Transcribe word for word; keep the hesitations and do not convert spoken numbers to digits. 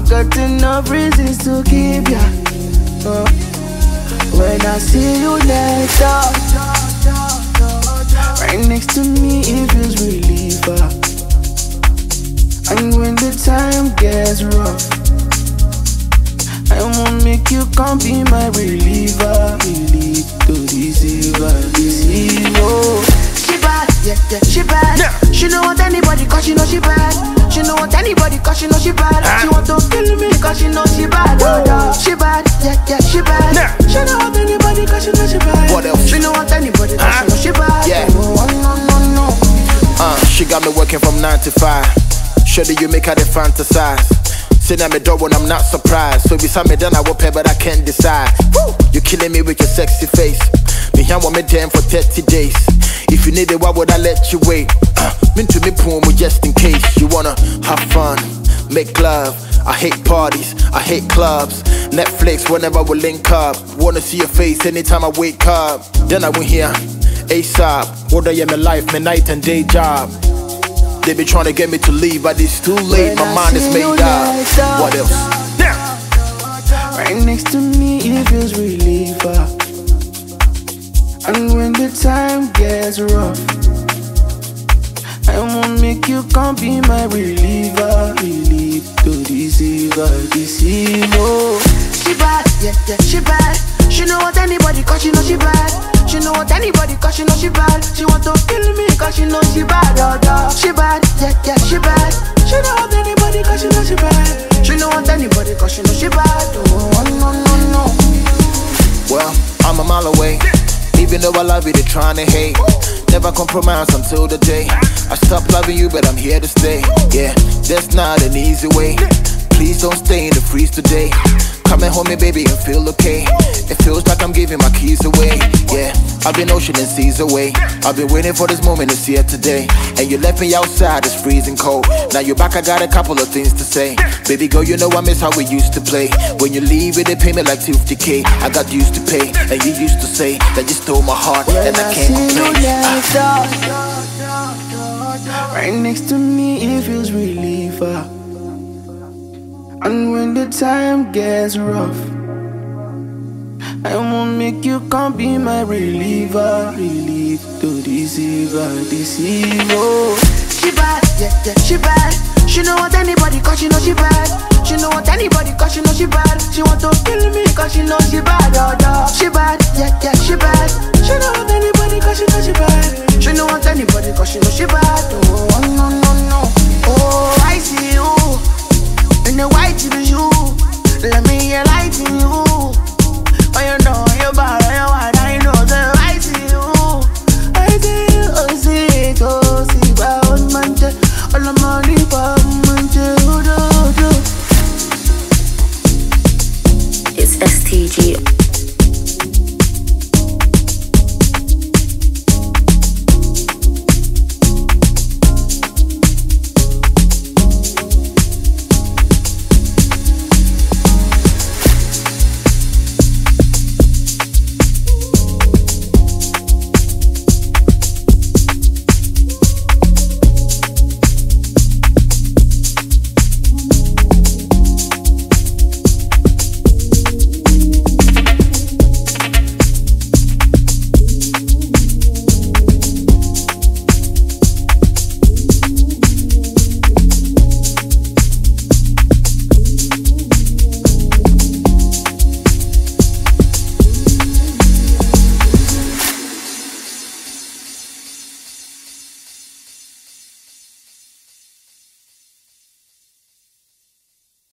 I've got enough reasons to keep ya. uh, When I see you next up, right next to me, it feels reliever. And when the time gets rough, I won't make you come be my reliever. Relief to deceiver, deceiver. She bad, yeah, yeah, she bad. Yeah. She know what anybody cause she know she bad. She know what anybody cause she know she bad. Ah. She want to kill me cause she know she bad. Oh, yeah. She bad, yeah, yeah, she bad. Yeah. She know what anybody cause she know she bad. What else? She know what anybody cause ah. she know she bad. Yeah. Oh, no, no, no. Uh, she got me working from nine to five. Sure that you make her the fantasize. Say I'm a dog when I'm not surprised. So beside me then I will pay but I can't decide. Woo! You're killing me with your sexy face. Me here want me damn for thirty days. If you need it, why would I let you wait? Uh, mean to me poem just in case. You wanna have fun, make love. I hate parties, I hate clubs. Netflix whenever we link up. Wanna see your face anytime I wake up. Then I went here, ASAP. What I am my life, my night and day job. They be trying to get me to leave, but it's too late. When my mind is made up. What else? Yeah. Right next to me, it feels reliever. And when the time gets rough, I won't make you come be my reliever. Relief to deceiver, deceiver. She bad, yeah, yeah, she bad. She know what anybody cause she know she bad. She know what anybody cause she know she bad. She want to kill me cause she know she bad. Oh, oh. She bad, yeah, yeah, she bad. She know what anybody cause she know she bad. She know what anybody cause she know she bad. Oh, no, no, no. Well, I'm a mile away. Even though I love you, they're trying to hate. Never compromise until the day I stop loving you, but I'm here to stay. Yeah, that's not an easy way. Please don't stay in the freeze today. Come and hold me, baby, and feel okay. It feels like I'm giving my keys away. Yeah, I've been ocean and seas away. I've been waiting for this moment, it's here today. And you left me outside, it's freezing cold. Now you're back, I got a couple of things to say. Baby girl, you know I miss how we used to play. When you leave it, they pay me like two fifty K. I got used to pay, and you used to say that you stole my heart, when and I can't complain. Ah. Right next to me, it feels reliever. And when the time gets rough, I won't make you come be my reliever. Relief to deceiver, deceiver. She bad, yeah, yeah, she bad. She know what anybody cause she know she bad. She know what anybody cause she know she bad. She want to kill me cause she know she bad. Oh, oh. She bad, yeah, yeah, she bad. She know what anybody cause she know she bad. She know what anybody cause she know she bad. Oh, no, no, no. Oh, I see you in the white to the you. Let me hear light in you.